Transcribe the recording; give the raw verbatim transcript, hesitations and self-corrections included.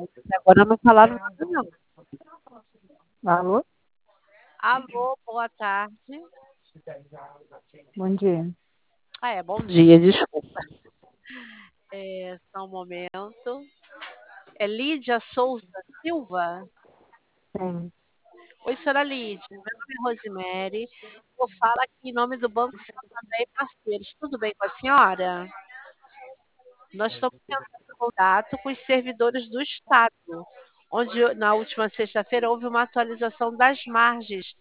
Até agora não falaram nada, não. Alô? Alô, boa tarde. Bom dia. Ah, é, bom dia, desculpa. É, só um momento. É Lídia Souza Silva? Sim. Oi, senhora Lídia. Meu nome é Rosemary. Eu falo aqui em nome do Banco Santander e Parceiros. Tudo bem com a senhora? Nós estamos tentando contato com os servidores do Estado, onde na última sexta-feira houve uma atualização das margens